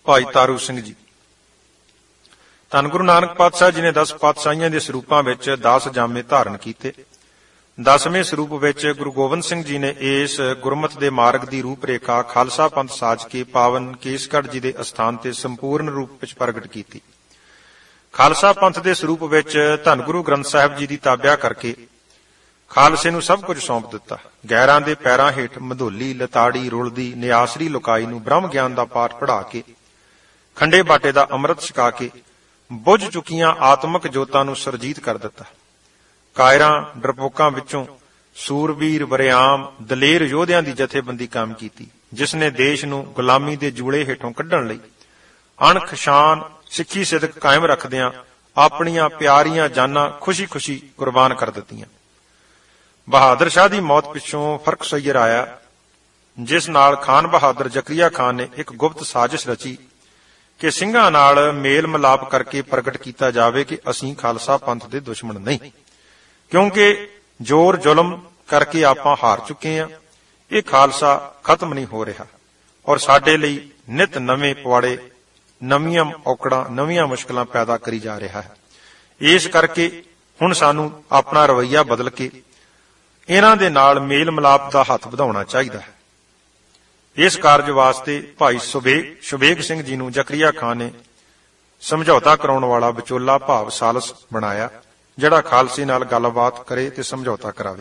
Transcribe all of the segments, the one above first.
ਭਾਈ ਤਾਰੂ ਸਿੰਘ ਜੀ। ਧੰਨ ਗੁਰੂ ਨਾਨਕ ਪਾਤਸ਼ਾਹ ਜੀ ਨੇ 10 ਪਾਤਸ਼ਾਹੀਆਂ ਦੇ ਸਰੂਪਾਂ ਵਿੱਚ 10 ਜਾਮੇ ਧਾਰਨ ਕੀਤੇ। 10ਵੇਂ ਸਰੂਪ ਵਿੱਚ ਗੁਰੂ ਗੋਬਿੰਦ ਸਿੰਘ ਜੀ ਨੇ ਇਸ ਗੁਰਮਤਿ ਦੇ ਮਾਰਗ ਦੀ ਰੂਪ ਰੇਖਾ ਖਾਲਸਾ ਪੰਥ ਸਾਜ ਕੇ ਪਾਵਨ ਕੇਸਗੜ੍ਹ ਜੀ ਦੇ ਅਸਥਾਨ ਤੇ ਸੰਪੂਰਨ ਰੂਪ ਵਿੱਚ ਪ੍ਰਗਟ ਕੀਤੀ। ਖਾਲਸਾ ਪੰਥ ਦੇ ਸਰੂਪ ਵਿੱਚ ਧੰਨ ਗੁਰੂ ਗ੍ਰੰਥ ਸਾਹਿਬ ਜੀ ਦੀ ਤਾਬਿਆ ਕਰਕੇ ਖਾਲਸੇ ਨੂੰ ਸਭ ਕੁਝ ਸੌਂਪ ਦਿੱਤਾ। ਗੈਰਾਂ ਦੇ ਪੈਰਾਂ ਹੇਠ ਮਧੋਲੀ, ਲਤਾੜੀ, ਰੁਲਦੀ, ਨਿਆਸਰੀ ਲੁਕਾਈ ਨੂੰ ਬ੍ਰਹਮ ਗਿਆਨ ਦਾ ਪਾਠ ਪੜ੍ਹਾ ਕੇ, ਖੰਡੇ ਬਾਟੇ ਦਾ ਅੰਮ੍ਰਿਤ ਛਕਾ ਕੇ ਬੁੱਝ ਚੁੱਕੀਆਂ ਆਤਮਿਕ ਜੋਤਾਂ ਨੂੰ ਸਰਜੀਤ ਕਰ ਦਿੱਤਾ। ਕਾਇਰਾਂ ਡਰਪੋਕਾਂ ਵਿੱਚੋਂ ਸੂਰਬੀਰ, ਵਰਿਆਮ, ਦਲੇਰ ਯੋਧਿਆਂ ਦੀ ਜਥੇਬੰਦੀ ਕਾਇਮ ਕੀਤੀ, ਜਿਸ ਨੇ ਦੇਸ਼ ਨੂੰ ਗੁਲਾਮੀ ਦੇ ਜੂਲੇ ਹੇਠੋਂ ਕੱਢਣ ਲਈ ਅਣਖ, ਸ਼ਾਨ, ਸਿੱਖੀ ਸਿਦਕ ਕਾਇਮ ਰੱਖਦਿਆਂ ਆਪਣੀਆਂ ਪਿਆਰੀਆਂ ਜਾਨਾਂ ਖੁਸ਼ੀ-ਖੁਸ਼ੀ ਕੁਰਬਾਨ ਕਰ ਦਿੱਤੀਆਂ। ਬਹਾਦਰ ਸ਼ਾਹ ਦੀ ਮੌਤ ਪਿੱਛੋਂ ਫਰਕ ਸਈਰ ਆਇਆ, ਜਿਸ ਨਾਲ ਖਾਨ ਬਹਾਦਰ ਜ਼ਕਰੀਆ ਖਾਨ ਨੇ ਇੱਕ ਗੁਪਤ ਸਾਜ਼ਿਸ਼ ਰਚੀ ਕਿ ਸਿੰਘਾਂ ਨਾਲ ਮੇਲ ਮਿਲਾਪ ਕਰਕੇ ਪ੍ਰਗਟ ਕੀਤਾ ਜਾਵੇ ਕਿ ਅਸੀਂ ਖਾਲਸਾ ਪੰਥ ਦੇ ਦੁਸ਼ਮਣ ਨਹੀਂ, ਕਿਉਂਕਿ ਜ਼ੋਰ ਜ਼ੁਲਮ ਕਰਕੇ ਆਪਾਂ ਹਾਰ ਚੁੱਕੇ ਹਾਂ। ਇਹ ਖਾਲਸਾ ਖਤਮ ਨਹੀਂ ਹੋ ਰਿਹਾ ਔਰ ਸਾਡੇ ਲਈ ਨਿਤ ਨਵੇਂ ਪਵਾੜੇ, ਨਵੀਆਂ ਔਕੜਾਂ, ਨਵੀਆਂ ਮੁਸ਼ਕਲਾਂ ਪੈਦਾ ਕਰੀ ਜਾ ਰਿਹਾ ਹੈ। ਇਸ ਕਰਕੇ ਹੁਣ ਸਾਨੂੰ ਆਪਣਾ ਰਵੱਈਆ ਬਦਲ ਕੇ ਇਹਨਾਂ ਦੇ ਨਾਲ ਮੇਲ ਮਿਲਾਪ ਦਾ ਹੱਥ ਵਧਾਉਣਾ ਚਾਹੀਦਾ ਹੈ। ਇਸ ਕਾਰਜ ਵਾਸਤੇ ਭਾਈ ਸ਼ੁਬੇਗ ਸਿੰਘ ਜੀ ਨੂੰ ਜ਼ਕਰੀਆ ਖਾਨ ਨੇ ਸਮਝੌਤਾ ਕਰਾਉਣ ਵਾਲਾ ਵਿਚੋਲਾ ਭਾਵ ਸਾਲਸ ਬਣਾਇਆ, ਜਿਹੜਾ ਖਾਲਸੇ ਨਾਲ ਗੱਲਬਾਤ ਕਰੇ ਤੇ ਸਮਝੌਤਾ ਕਰਾਵੇ।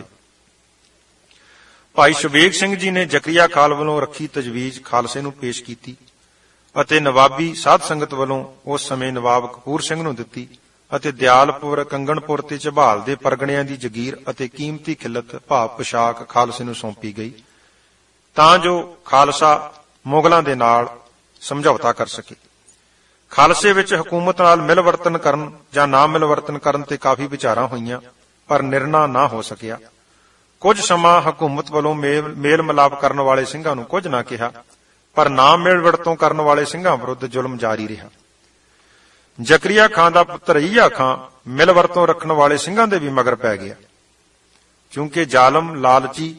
ਭਾਈ ਸ਼ੁਬੇਗ ਸਿੰਘ ਜੀ ਨੇ ਜ਼ਕਰੀਆ ਖਾਨ ਵੱਲੋਂ ਰੱਖੀ ਤਜਵੀਜ਼ ਖਾਲਸੇ ਨੂੰ ਪੇਸ਼ ਕੀਤੀ ਅਤੇ ਨਵਾਬੀ ਸਾਧ ਸੰਗਤ ਵੱਲੋਂ ਉਸ ਸਮੇਂ ਨਵਾਬ ਕਪੂਰ ਸਿੰਘ ਨੂੰ ਦਿੱਤੀ ਅਤੇ ਦਿਆਲਪੁਰ, ਕੰਗਣਪੁਰ ਤੇ ਝਬਾਲ ਦੇ ਪਰਗਣਿਆਂ ਦੀ ਜਗੀਰ ਅਤੇ ਕੀਮਤੀ ਖਿਲਤ ਭਾਵ ਪੁਸ਼ਾਕ ਖਾਲਸੇ ਨੂੰ ਸੌਂਪੀ ਗਈ, ਤਾਂ ਜੋ ਖਾਲਸਾ ਮੁਗਲਾਂ ਦੇ ਨਾਲ ਸਮਝੌਤਾ ਕਰ ਸਕੇ। ਖਾਲਸੇ ਵਿੱਚ ਹਕੂਮਤ ਨਾਲ ਮਿਲਵਰਤਨ ਕਰਨ ਜਾਂ ਨਾ ਮਿਲਵਰਤਨ ਕਰਨ ਤੇ ਕਾਫੀ ਵਿਚਾਰਾਂ ਹੋਈਆਂ, ਪਰ ਨਿਰਣਾ ਨਾ ਹੋ ਸਕਿਆ। ਕੁਝ ਸਮਾਂ ਹਕੂਮਤ ਵੱਲੋਂ ਮੇਲ ਮਿਲਾਪ ਕਰਨ ਵਾਲੇ ਸਿੰਘਾਂ ਨੂੰ ਕੁਝ ਨਾ ਕਿਹਾ, ਪਰ ਨਾ ਮੇਲ ਵਰਤੋਂ ਕਰਨ ਵਾਲੇ ਸਿੰਘਾਂ ਵਿਰੁੱਧ ਜ਼ੁਲਮ ਜਾਰੀ ਰਿਹਾ। ਜ਼ਕਰੀਆ ਖਾਨ ਦਾ ਪੁੱਤਰ ਯਹੀਆ ਖਾਨ ਮਿਲ ਵਰਤੋਂ ਰੱਖਣ ਵਾਲੇ ਸਿੰਘਾਂ ਦੇ ਵੀ ਮਗਰ ਪੈ ਗਿਆ, ਕਿਉਂਕਿ ਜ਼ਾਲਮ ਲਾਲਚੀ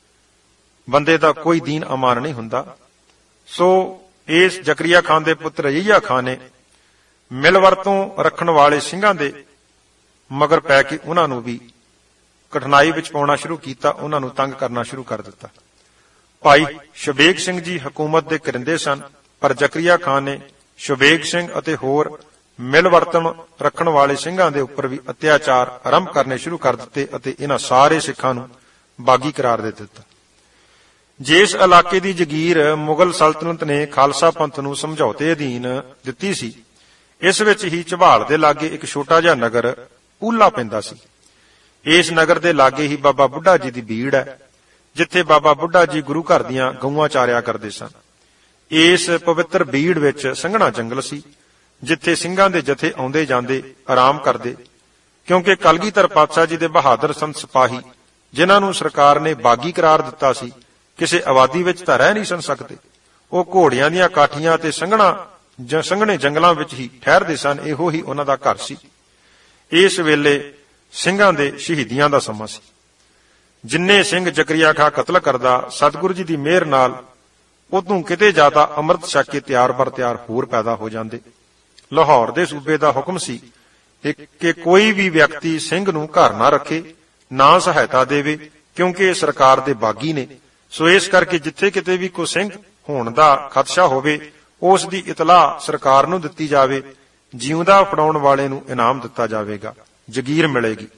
ਬੰਦੇ ਦਾ ਕੋਈ ਦੀਨ ਅਮਾਨ ਨਹੀਂ ਹੁੰਦਾ। ਸੋ ਇਸ ਜ਼ਕਰੀਆ ਖਾਨ ਦੇ ਪੁੱਤਰ ਯਹੀਆ ਖਾਨ ਨੇ ਮਿਲ ਵਰਤੋਂ ਰੱਖਣ ਵਾਲੇ ਸਿੰਘਾਂ ਦੇ ਮਗਰ ਪੈ ਕੇ ਉਹਨਾਂ ਨੂੰ ਵੀ ਕਠਿਨਾਈ ਵਿੱਚ ਪਾਉਣਾ ਸ਼ੁਰੂ ਕੀਤਾ, ਉਹਨਾਂ ਨੂੰ ਤੰਗ ਕਰਨਾ ਸ਼ੁਰੂ ਕਰ ਦਿੱਤਾ। ਭਾਈ ਸ਼ੁਬੇਗ ਸਿੰਘ ਜੀ ਹਕੂਮਤ ਦੇ ਕਰਿੰਦੇ ਸਨ, ਪਰ ਜ਼ਕਰੀਆ ਖਾਨ ਨੇ ਸ਼ੁਬੇਗ ਸਿੰਘ ਅਤੇ ਹੋਰ ਮਿਲ ਵਰਤਨ ਰੱਖਣ ਵਾਲੇ ਸਿੰਘਾਂ ਦੇ ਉੱਪਰ ਵੀ ਅਤਿਆਚਾਰ ਆਰੰਭ ਕਰਨੇ ਸ਼ੁਰੂ ਕਰ ਦਿੱਤੇ ਅਤੇ ਇਹਨਾਂ ਸਾਰੇ ਸਿੱਖਾਂ ਨੂੰ ਬਾਗੀ ਕਰਾਰ ਦੇ ਦਿੱਤਾ। ਜਿਸ ਇਲਾਕੇ ਦੀ ਜਗੀਰ ਮੁਗਲ ਸਲਤਨਤ ਨੇ ਖਾਲਸਾ ਪੰਥ ਨੂੰ ਸਮਝੌਤੇ ਅਧੀਨ ਦਿੱਤੀ ਸੀ, ਇਸ ਵਿੱਚ ਹੀ ਝਬਾਲ ਦੇ ਲਾਗੇ ਇੱਕ ਛੋਟਾ ਜਿਹਾ ਨਗਰ ਪੂਲਾ ਪੈਂਦਾ ਸੀ। ਇਸ ਨਗਰ ਦੇ ਲਾਗੇ ਹੀ ਬਾਬਾ ਬੁੱਢਾ ਜੀ ਦੀ ਬੀੜ ਹੈ, ਜਿੱਥੇ ਬਾਬਾ ਬੁੱਢਾ ਜੀ ਗੁਰੂ ਘਰ ਦੀਆਂ ਗਊਆਂ ਚਾਰਿਆ ਕਰਦੇ ਸਨ। ਇਸ ਪਵਿੱਤਰ ਬੀੜ ਵਿੱਚ ਸੰਘਣਾ ਜੰਗਲ ਸੀ, ਜਿੱਥੇ ਸਿੰਘਾਂ ਦੇ ਜਥੇ ਆਉਂਦੇ ਜਾਂਦੇ ਆਰਾਮ ਕਰਦੇ, ਕਿਉਂਕਿ ਕਲਗੀਧਰ ਪਾਤਸ਼ਾਹ ਜੀ ਦੇ ਬਹਾਦਰ ਸੰਤ ਸਿਪਾਹੀ, ਜਿਨ੍ਹਾਂ ਨੂੰ ਸਰਕਾਰ ਨੇ ਬਾਗੀ ਕਰਾਰ ਦਿੱਤਾ ਸੀ, ਕਿਸੇ ਆਬਾਦੀ ਵਿੱਚ ਤਾਂ ਰਹਿ ਨਹੀਂ ਸਨ ਸਕਦੇ। ਉਹ ਘੋੜਿਆਂ ਦੀਆਂ ਕਾਠੀਆਂ ਤੇ ਸੰਘਣੇ ਜੰਗਲਾਂ ਵਿੱਚ ਹੀ ਠਹਿਰਦੇ ਸਨ। ਇਹੋ ਹੀ ਉਹਨਾਂ ਦਾ ਘਰ ਸੀ। ਇਸ ਵੇਲੇ ਸਿੰਘਾਂ ਦੇ ਸ਼ਹੀਦੀਆਂ ਦਾ ਸਮਾਂ ਸੀ। ਜਿੰਨੇ ਸਿੰਘ ਜ਼ਕਰੀਆ ਖਾਂ ਕਤਲ ਕਰਦਾ, ਸਤਿਗੁਰੂ ਜੀ ਦੀ ਮਿਹਰ ਨਾਲ ਉਦੋਂ ਕਿਤੇ ਜ਼ਿਆਦਾ ਅੰਮ੍ਰਿਤ ਛਕ ਕੇ ਤਿਆਰ ਬਰ ਤਿਆਰ ਹੋਰ ਪੈਦਾ ਹੋ ਜਾਂਦੇ। ਲਾਹੌਰ ਦੇ ਸੂਬੇ ਦਾ ਹੁਕਮ ਸੀ ਕਿ ਕੋਈ ਵੀ ਵਿਅਕਤੀ ਸਿੰਘ ਨੂੰ ਘਰ ਨਾ ਰੱਖੇ, ਨਾ ਸਹਾਇਤਾ ਦੇਵੇ, ਕਿਉਂਕਿ ਇਹ ਸਰਕਾਰ ਦੇ ਬਾਗੀ ਨੇ। ਸੋ ਇਸ ਕਰਕੇ ਜਿੱਥੇ ਕਿਤੇ ਵੀ ਕੋਈ ਸਿੰਘ ਹੋਣ ਦਾ ਖਦਸ਼ਾ ਹੋਵੇ, ਉਸ ਦੀ ਇਤਲਾਹ ਸਰਕਾਰ ਨੂੰ ਦਿੱਤੀ ਜਾਵੇ। ਜਿਉਂਦਾ ਫੜਾਉਣ ਵਾਲੇ ਨੂੰ ਇਨਾਮ ਦਿੱਤਾ ਜਾਵੇਗਾ, ਜਗੀਰ ਮਿਲੇਗੀ।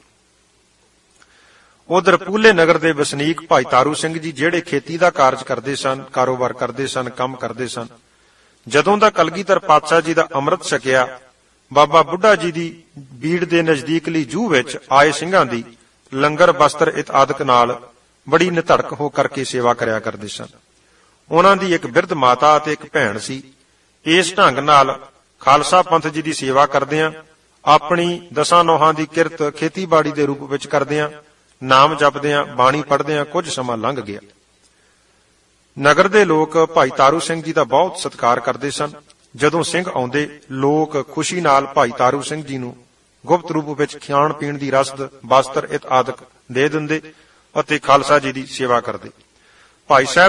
ਉਧਰ ਪੂਲੇ ਨਗਰ ਦੇ ਵਸਨੀਕ ਭਾਈ ਤਾਰੂ ਸਿੰਘ ਜੀ, ਜਿਹੜੇ ਖੇਤੀ ਦਾ ਕਾਰਜ ਕਰਦੇ ਸਨ, ਕਾਰੋਬਾਰ ਕਰਦੇ ਸਨ, ਕੰਮ ਕਰਦੇ ਸਨ, ਜਦੋਂ ਦਾ ਕਲਗੀਧਰ ਪਾਤਸ਼ਾਹ ਜੀ ਦਾ ਅੰਮ੍ਰਿਤ ਛਕਿਆ, ਬਾਬਾ ਬੁੱਢਾ ਜੀ ਦੀ ਬੀੜ ਦੇ ਨਜ਼ਦੀਕਲੀ ਜੂਹ ਵਿੱਚ ਆਏ ਸਿੰਘਾਂ ਦੀ ਲੰਗਰ, ਬਸਤਰ ਇਤਆਦਿਕ ਨਾਲ ਬੜੀ ਨਿਧੜਕ ਹੋ ਕਰਕੇ ਸੇਵਾ ਕਰਿਆ ਕਰਦੇ ਸਨ। ਉਹਨਾਂ ਦੀ ਇੱਕ ਬਿਰਧ ਮਾਤਾ ਅਤੇ ਇੱਕ ਭੈਣ ਸੀ। ਇਸ ਢੰਗ ਨਾਲ ਖਾਲਸਾ ਪੰਥ ਜੀ ਦੀ ਸੇਵਾ ਕਰਦਿਆਂ, ਆਪਣੀ 10 ਨੋਹਾਂ ਦੀ ਕਿਰਤ ਖੇਤੀਬਾੜੀ ਦੇ ਰੂਪ ਵਿੱਚ ਕਰਦਿਆਂ, ਨਾਮ ਜਪਦਿਆਂ, ਬਾਣੀ ਪੜ੍ਹਦਿਆਂ ਕੁਝ ਸਮਾਂ ਲੰਘ ਗਿਆ। ਨਗਰ ਦੇ ਲੋਕ ਭਾਈ ਤਾਰੂ ਸਿੰਘ ਜੀ ਦਾ ਬਹੁਤ ਸਤਿਕਾਰ ਕਰਦੇ ਸਨ। ਜਦੋਂ ਸਿੰਘ ਆਉਂਦੇ, ਲੋਕ ਖੁਸ਼ੀ ਨਾਲ ਭਾਈ ਤਾਰੂ ਸਿੰਘ ਜੀ ਨੂੰ ਗੁਪਤ ਰੂਪ ਵਿੱਚ ਖਾਣ ਪੀਣ ਦੀ ਰਸਦ, ਬਸਤਰ ਇਤਆਦਿਕ ਦੇ ਦਿੰਦੇ ਅਤੇ ਖਾਲਸਾ ਜੀ ਦੀ ਸੇਵਾ ਕਰਦੇ। ਭਾਈ ਸਾਹਿਬ ਜੀ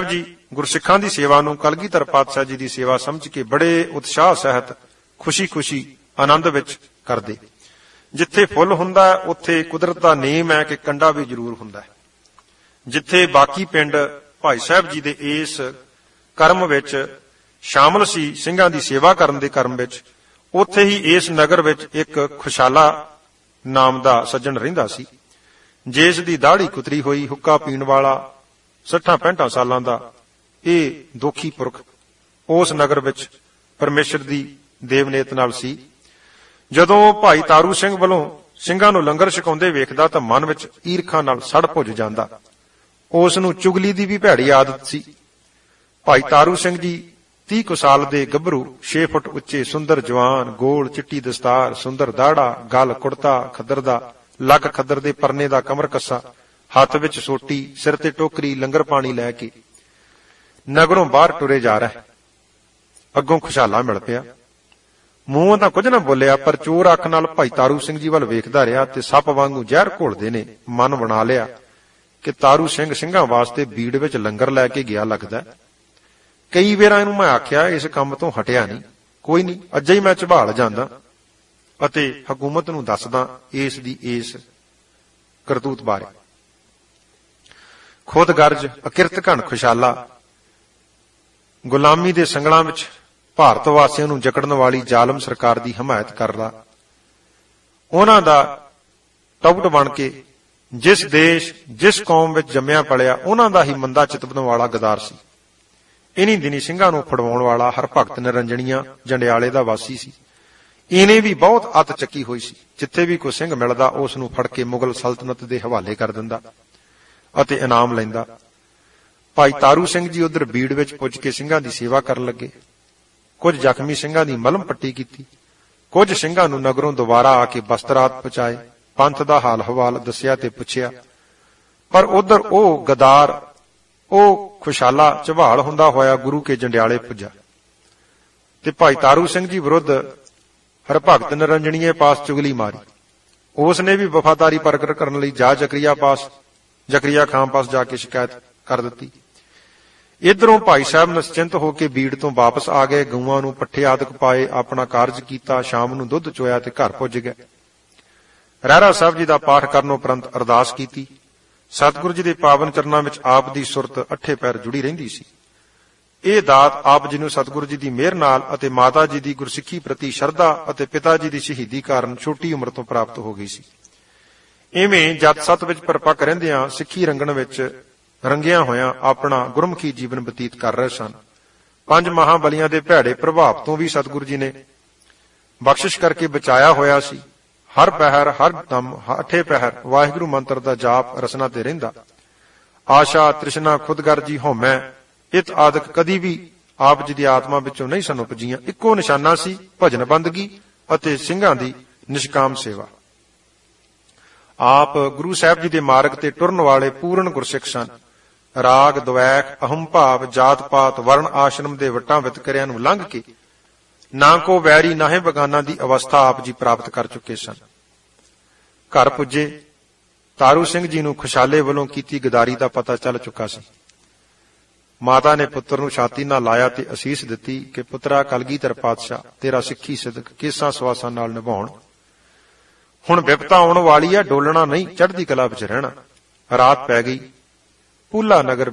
ਗੁਰਸਿੱਖਾਂ ਦੀ ਸੇਵਾ ਨੂੰ ਕਲਗੀਧਰ ਪਾਤਸ਼ਾਹ ਜੀ ਦੀ ਸੇਵਾ ਸਮਝ ਕੇ ਬੜੇ ਉਤਸ਼ਾਹ ਸਹਿਤ ਖੁਸ਼ੀ-ਖੁਸ਼ੀ ਆਨੰਦ ਵਿੱਚ ਕਰਦੇ। ਜਿੱਥੇ ਫੁੱਲ ਹੁੰਦਾ ਉੱਥੇ ਕੁਦਰਤ ਦਾ ਨੇਮ ਹੈ ਕਿ ਕੰਡਾ ਵੀ ਜ਼ਰੂਰ ਹੁੰਦਾ ਹੈ। ਜਿੱਥੇ ਬਾਕੀ ਪਿੰਡ ਭਾਈ ਸਾਹਿਬ ਜੀ ਦੇ ਇਸ ਕਰਮ ਵਿੱਚ ਸ਼ਾਮਲ ਸੀ, ਸਿੰਘਾਂ ਦੀ ਸੇਵਾ ਕਰਨ ਦੇ ਕਰਮ ਵਿੱਚ, ਉੱਥੇ ਹੀ ਇਸ ਨਗਰ ਵਿੱਚ ਇੱਕ ਖੁਸ਼ਾਲਾ ਨਾਮ ਦਾ ਸੱਜਣ ਰਹਿੰਦਾ ਸੀ, ਜਿਸ ਦੀ ਦਾੜੀ ਕੁਤਰੀ ਹੋਈ, ਹੁੱਕਾ ਪੀਣ ਵਾਲਾ, 60-65 ਸਾਲਾਂ ਦਾ ਇਹ ਦੋਖੀ ਪੁਰਖ ਉਸ ਨਗਰ ਵਿੱਚ ਪਰਮੇਸ਼ਰ ਦੀ ਦੇਵਨੇਤ ਨਾਲ ਸੀ। ਜਦੋਂ ਭਾਈ ਤਾਰੂ ਸਿੰਘ ਵੱਲੋਂ ਸਿੰਘਾਂ ਨੂੰ ਲੰਗਰ ਛਕਾਉਂਦੇ ਵੇਖਦਾ ਤਾਂ ਮਨ ਵਿੱਚ ਈਰਖਾ ਨਾਲ ਸੜ ਭੁੱਜ ਜਾਂਦਾ। ਉਸ ਨੂੰ ਚੁਗਲੀ ਦੀ ਵੀ ਭੈੜੀ ਆਦਤ ਸੀ। ਭਾਈ ਤਾਰੂ ਸਿੰਘ ਜੀ 30 ਕੁ ਸਾਲ ਦੇ ਗੱਭਰੂ, 6 ਫੁੱਟ ਉੱਚੇ, ਸੁੰਦਰ ਜਵਾਨ, ਗੋਲ ਚਿੱਟੀ ਦਸਤਾਰ, ਸੁੰਦਰ ਦਾੜਾ, ਗਲ ਕੁੜਤਾ ਖੱਦਰ ਦਾ, ਲੱਕ ਖੱਦਰ ਦੇ ਪਰਨੇ ਦਾ ਕਮਰ ਕੱਸਾ, ਹੱਥ ਵਿੱਚ ਸੋਟੀ, ਸਿਰ ਤੇ ਟੋਕਰੀ, ਲੰਗਰ ਪਾਣੀ ਲੈ ਕੇ ਨਗਰੋਂ ਬਾਹਰ ਟੁਰੇ ਜਾ ਰਿਹਾ। ਅੱਗੋਂ ਖੁਸ਼ਾਲਾ ਮਿਲ ਪਿਆ। ਮੂੰਹੋਂ ਤਾਂ ਕੁਝ ਨਾ ਬੋਲਿਆ, ਪਰ ਚੋਰ ਅੱਖ ਨਾਲ ਭਾਈ ਤਾਰੂ ਸਿੰਘ ਜੀ ਵੱਲ ਵੇਖਦਾ ਰਿਹਾ ਤੇ ਸੱਪ ਵਾਂਗੂ ਜ਼ਹਿਰ ਘੋਲਦੇ ਨੇ ਮਨ ਬਣਾ ਲਿਆ ਕਿ ਤਾਰੂ ਸਿੰਘ ਸਿੰਘਾਂ ਵਾਸਤੇ ਬੀੜ ਵਿੱਚ ਲੰਗਰ ਲੈ ਕੇ ਗਿਆ ਲੱਗਦਾ। ਕਈ ਵਾਰ ਇਹਨੂੰ ਮੈਂ ਆਖਿਆ, ਇਸ ਕੰਮ ਤੋਂ ਹਟਿਆ ਨਹੀਂ। ਕੋਈ ਨਹੀਂ, ਅੱਜੇ ਹੀ ਮੈਂ ਝਬਾਲ ਜਾਂਦਾ ਅਤੇ ਹਕੂਮਤ ਨੂੰ ਦੱਸਦਾ ਇਸ ਦੀ ਇਸ ਕਰਤੂਤ ਬਾਰੇ। ਖੁਦ ਗਰਜ ਅਕਿਰਤ ਘਣ ਖੁਸ਼ਾਲਾ ਗੁਲਾਮੀ ਦੇ ਸੰਗਲਾਂ ਵਿੱਚ ਭਾਰਤ ਵਾਸੀਆਂ ਨੂੰ ਜਕੜਨ ਵਾਲੀ ਜ਼ਾਲਮ ਸਰਕਾਰ ਦੀ ਹਮਾਇਤ ਕਰਦਾ, ਉਹਨਾਂ ਦਾ ਟੌਪਟ ਬਣ ਕੇ ਜਿਸ ਦੇਸ਼ ਜਿਸ ਕੌਮ ਵਿੱਚ ਜੰਮਿਆ ਪਲਿਆ ਉਹਨਾਂ ਦਾ ਹੀ ਮੰਦਾ ਚਿਤਵਨ ਵਾਲਾ ਗਦਾਰ ਸੀ। ਇਨੀ ਦਿਨੀ ਸਿੰਘਾਂ ਨੂੰ ਫੜਵਾਉਣ ਵਾਲਾ ਹਰਭਗਤ ਨਿਰੰਜਣੀਆਂ ਜੰਡਿਆਲੇ ਦਾ ਵਾਸੀ ਸੀ। ਇਹਨੇ ਵੀ ਬਹੁਤ ਅੱਤ ਚੱਕੀ ਹੋਈ ਸੀ। ਜਿੱਥੇ ਵੀ ਕੋਈ ਸਿੰਘ ਮਿਲਦਾ ਉਸ ਨੂੰ ਫੜ ਕੇ ਮੁਗਲ ਸਲਤਨਤ ਦੇ ਹਵਾਲੇ ਕਰ ਦਿੰਦਾ ਅਤੇ ਇਨਾਮ ਲੈਂਦਾ। ਭਾਈ ਤਾਰੂ ਸਿੰਘ ਜੀ ਉਧਰ ਬੀੜ ਵਿੱਚ ਪੁੱਜ ਕੇ ਸਿੰਘਾਂ ਦੀ ਸੇਵਾ ਕਰਨ ਲੱਗੇ। ਕੁਝ ਜ਼ਖਮੀ ਸਿੰਘਾਂ ਦੀ ਮਲਮ ਪੱਟੀ ਕੀਤੀ, ਕੁਝ ਸਿੰਘਾਂ ਨੂੰ ਨਗਰੋਂ ਦੁਬਾਰਾ ਆ ਕੇ ਬਸਤਰਾਤ ਪਹੁੰਚਾਏ, ਪੰਥ ਦਾ ਹਾਲ ਹਵਾਲ ਦੱਸਿਆ ਤੇ ਪੁੱਛਿਆ। ਪਰ ਉਧਰ ਉਹ ਗਦਾਰ, ਉਹ ਖੁਸ਼ਾਲਾ ਝਬਾਲ ਹੁੰਦਾ ਹੋਇਆ ਗੁਰੂ ਕੇ ਜੰਡਿਆਲੇ ਪੁੱਜਾ ਤੇ ਭਾਈ ਤਾਰੂ ਸਿੰਘ ਜੀ ਵਿਰੁੱਧ ਹਰਭਗਤ ਨਿਰੰਜਣੀਏ ਪਾਸ ਚੁਗਲੀ ਮਾਰੀ। ਉਸ ਨੇ ਵੀ ਵਫਾਦਾਰੀ ਪ੍ਰਗਟ ਕਰਨ ਲਈ ਜ਼ਕਰੀਆ ਖਾਨ ਪਾਸ ਜਾ ਕੇ ਸ਼ਿਕਾਇਤ ਕਰ ਦਿੱਤੀ। ਇਧਰੋਂ ਭਾਈ ਸਾਹਿਬ ਨਿਸ਼ਚਿੰਤ ਹੋ ਕੇ ਬੀੜ ਤੋਂ ਵਾਪਸ ਆ ਗਏ। ਗਊਆਂ ਨੂੰ ਪੱਠੇ ਆਦਿਕ ਪਾਏ, ਆਪਣਾ ਕਾਰਜ ਕੀਤਾ, ਸ਼ਾਮ ਨੂੰ ਦੁੱਧ ਚੋਇਆ ਤੇ ਘਰ ਪੁੱਜ ਗਏ। ਰਹਿਰਾ ਸਾਹਿਬ ਜੀ ਦਾ ਪਾਠ ਕਰਨ ਉਪਰੰਤ ਅਰਦਾਸ ਕੀਤੀ। ਸਤਿਗੁਰੂ ਜੀ ਦੇ ਪਾਵਨ ਚਰਨਾਂ ਵਿੱਚ ਆਪ ਦੀ ਸੁਰਤ ਅੱਠੇ ਪੈਰ ਜੁੜੀ ਰਹਿੰਦੀ ਸੀ। ਇਹ ਦਾਤ ਆਪ ਜੀ ਨੂੰ ਸਤਿਗੁਰੂ ਜੀ ਦੀ ਮਿਹਰ ਨਾਲ ਅਤੇ ਮਾਤਾ ਜੀ ਦੀ ਗੁਰਸਿੱਖੀ ਪ੍ਰਤੀ ਸ਼ਰਧਾ ਅਤੇ ਪਿਤਾ ਜੀ ਦੀ ਸ਼ਹੀਦੀ ਕਾਰਨ ਛੋਟੀ ਉਮਰ ਤੋਂ ਪ੍ਰਾਪਤ ਹੋ ਗਈ ਸੀ। ਇਵੇਂ ਜਤ ਸਤ ਵਿੱਚ ਪਰਪੱਕ ਰਹਿੰਦਿਆਂ ਸਿੱਖੀ ਰੰਗਣ ਵਿੱਚ ਰੰਗਿਆ ਹੋਇਆਂ ਆਪਣਾ ਗੁਰਮੁਖੀ ਜੀਵਨ ਬਤੀਤ ਕਰ ਰਹੇ ਸਨ। 5 ਮਹਾਬਲੀਆਂ ਦੇ ਭੈੜੇ ਪ੍ਰਭਾਵ ਤੋਂ ਵੀ ਸਤਿਗੁਰੂ ਜੀ ਨੇ ਬਖਸ਼ਿਸ਼ ਕਰਕੇ ਬਚਾਇਆ ਹੋਇਆ ਸੀ। ਹਰ ਪਹਿਰ ਹਰ ਦਮ ਅੱਠੇ ਪਹਿਰ ਵਾਹਿਗੁਰੂ ਮੰਤਰ ਦਾ ਜਾਪ ਰਸਨਾ ਤੇ ਰਹਿੰਦਾ। ਆਸ਼ਾ ਤ੍ਰਿਸ਼ਨਾ ਖੁਦਗਰਜੀ ਹਉਮੈ ਇਤ ਆਦਿਕ ਕਦੀ ਵੀ ਆਪ ਜੀ ਦੀ ਆਤਮਾ ਵਿੱਚੋਂ ਨਹੀਂ ਸਨ ਉਪਜੀਆਂ। ਇੱਕੋ ਨਿਸ਼ਾਨਾ ਸੀ, ਭਜਨ ਬੰਦਗੀ ਅਤੇ ਸਿੰਘਾਂ ਦੀ ਨਿਸ਼ਕਾਮ ਸੇਵਾ। ਆਪ ਗੁਰੂ ਸਾਹਿਬ ਜੀ ਦੇ ਮਾਰਗ ਤੇ ਟੁਰਨ ਵਾਲੇ ਪੂਰਨ ਗੁਰਸਿੱਖ ਸਨ। ਰਾਗ ਦਵੈਖ ਅਹੰ ਭਾਵ ਜਾਤ ਪਾਤ ਵਰਣ ਆਸ਼ਰਮ ਦੇ ਵਟਾਂ ਵਿਤਕਰਿਆਂ ਨੂੰ ਲੰਘ ਕੇ ਨਾ ਕੋ ਵੈਰੀ ਨਾਹੇ ਬਗਾਨਾ ਦੀ ਅਵਸਥਾ ਆਪ ਜੀ ਪ੍ਰਾਪਤ ਕਰ ਚੁੱਕੇ ਸਨ। ਘਰ ਪੁੱਜੇ ਤਾਰੂ ਸਿੰਘ ਜੀ ਨੂੰ ਖੁਸ਼ਾਲੇ ਵੱਲੋਂ ਕੀਤੀ ਗਦਾਰੀ ਦਾ ਪਤਾ ਚੱਲ ਚੁੱਕਾ ਸੀ। ਮਾਤਾ ਨੇ ਪੁੱਤਰ ਨੂੰ ਛਾਤੀ ਨਾਲ ਲਾਇਆ ਤੇ ਅਸੀਸ ਦਿੱਤੀ ਕਿ ਪੁੱਤਰਾ, ਕਲਗੀਧਰ ਪਾਤਸ਼ਾਹ ਤੇਰਾ ਸਿੱਖੀ ਸਿਦਕ ਕੇਸਾਂ ਸਵਾਸਾਂ ਨਾਲ ਨਿਭਾਉਣ। ਹੁਣ ਵਿਪਤਾ ਆਉਣ ਵਾਲੀ ਆ, ਡੋਲਣਾ ਨਹੀਂ, ਚੜ੍ਹਦੀ ਕਲਾ ਵਿੱਚ ਰਹਿਣਾ। ਰਾਤ ਪੈ ਗਈ। ਪੂਲਾ ਨਗਰ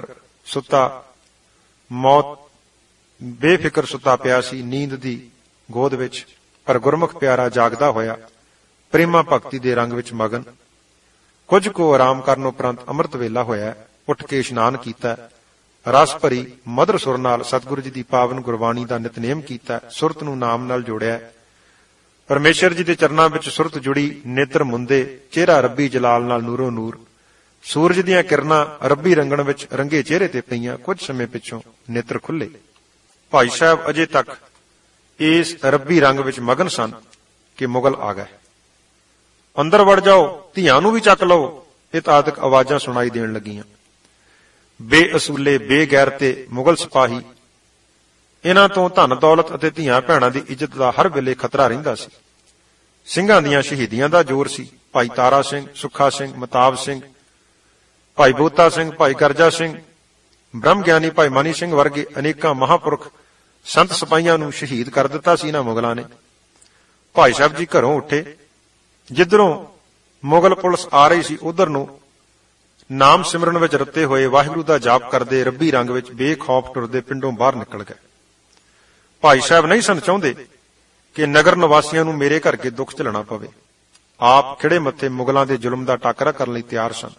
ਬੇਫਿਕਰ ਸੁੱਤਾ ਪਿਆ ਸੀ ਨੀਂਦ ਦੀ ਗੋਦ ਵਿੱਚ। ਪਰ ਗੁਰਮੁਖ ਪਿਆਰਾ ਜਾਗਦਾ ਹੋਇਆ ਪ੍ਰੇਮਾ ਭਗਤੀ ਦੇ ਰੰਗ ਵਿੱਚ ਮਗਨ। ਕੁਝ ਕੁ ਆਰਾਮ ਕਰਨ ਉਪਰੰਤ ਅੰਮ੍ਰਿਤ ਵੇਲਾ ਹੋਇਆ। ਉੱਠ ਕੇ ਇਸ਼ਨਾਨ ਕੀਤਾ, ਰਸ ਭਰੀ ਮਧੁਰ ਸੁਰ ਨਾਲ ਸਤਿਗੁਰੂ ਜੀ ਦੀ ਪਾਵਨ ਗੁਰਬਾਣੀ ਦਾ ਨਿਤਨੇਮ ਕੀਤਾ, ਸੁਰਤ ਨੂੰ ਨਾਮ ਨਾਲ ਜੋੜਿਆ। ਪਰਮੇਸ਼ਰ ਜੀ ਦੇ ਚਰਨਾਂ ਵਿੱਚ ਸੁਰਤ ਜੁੜੀ, ਨੇਤਰ ਮੁੰਦੇ, ਚਿਹਰਾ ਰੱਬੀ ਜਲਾਲ ਨਾਲ ਨੂਰੋ ਨੂਰ। ਸੂਰਜ ਦੀਆਂ ਕਿਰਨਾਂ ਰੱਬੀ ਰੰਗਣ ਵਿੱਚ ਰੰਗੇ ਚਿਹਰੇ ਤੇ ਪਈਆਂ। ਕੁਝ ਸਮੇਂ ਪਿੱਛੋਂ ਨੇਤਰ ਖੁੱਲੇ। ਭਾਈ ਸਾਹਿਬ ਅਜੇ ਤੱਕ ਇਸ ਰੱਬੀ ਰੰਗ ਵਿੱਚ ਮਗਨ ਸਨ ਕਿ ਮੁਗਲ ਆ ਗਏ। ਅੰਦਰ ਵੜ ਜਾਓ, ਧੀਆਂ ਨੂੰ ਵੀ ਚੱਕ ਲਓ, ਇਹ ਆਦਿਕ ਆਵਾਜ਼ਾਂ ਸੁਣਾਈ ਦੇਣ ਲੱਗੀਆਂ। ਬੇਅਸੂਲੇ ਬੇਗੈਰਤੇ ਮੁਗਲ ਸਿਪਾਹੀ, ਇਹਨਾਂ ਤੋਂ ਧਨ ਦੌਲਤ ਅਤੇ ਧੀਆਂ ਭੈਣਾਂ ਦੀ ਇੱਜ਼ਤ ਦਾ ਹਰ ਵੇਲੇ ਖਤਰਾ ਰਹਿੰਦਾ ਸੀ। ਸਿੰਘਾਂ ਦੀਆਂ ਸ਼ਹੀਦੀਆਂ ਦਾ ਜ਼ੋਰ ਸੀ। ਭਾਈ ਤਾਰਾ ਸਿੰਘ, ਸੁੱਖਾ ਸਿੰਘ, ਮਤਾਬ ਸਿੰਘ, ਭਾਈ ਬੋਤਾ ਸਿੰਘ, ਭਾਈ ਕਰਜਾ ਸਿੰਘ, ਬ੍ਰਹਮ ਗਿਆਨੀ ਭਾਈ ਮਨੀ ਸਿੰਘ ਵਰਗੇ ਅਨੇਕਾਂ ਮਹਾਂਪੁਰਖ ਸੰਤ ਸਿਪਾਹੀਆਂ ਨੂੰ ਸ਼ਹੀਦ ਕਰ ਦਿੱਤਾ ਸੀ ਇਹਨਾਂ ਮੁਗਲਾਂ ਨੇ। ਭਾਈ ਸਾਹਿਬ ਜੀ ਘਰੋਂ ਉੱਠੇ, ਜਿੱਧਰੋਂ ਮੁਗਲ ਪੁਲਿਸ ਆ ਰਹੀ ਸੀ ਉਧਰ ਨੂੰ ਨਾਮ ਸਿਮਰਨ ਵਿੱਚ ਰਤੇ ਹੋਏ ਵਾਹਿਗੁਰੂ ਦਾ ਜਾਪ ਕਰਦੇ ਰੱਬੀ ਰੰਗ ਵਿੱਚ ਬੇਖੌਫ ਟੁਰਦੇ ਪਿੰਡੋਂ ਬਾਹਰ ਨਿਕਲ ਗਏ। ਭਾਈ ਸਾਹਿਬ ਨਹੀਂ ਸਨ ਚਾਹੁੰਦੇ ਕਿ ਨਗਰ ਨਿਵਾਸੀਆਂ ਨੂੰ ਮੇਰੇ ਕਰਕੇ ਦੁੱਖ ਝੱਲਣਾ ਪਵੇ। ਆਪ ਖਿੜੇ ਮੱਥੇ ਮੁਗਲਾਂ ਦੇ ਜ਼ੁਲਮ ਦਾ ਟਾਕਰਾ ਕਰਨ ਲਈ ਤਿਆਰ ਸਨ।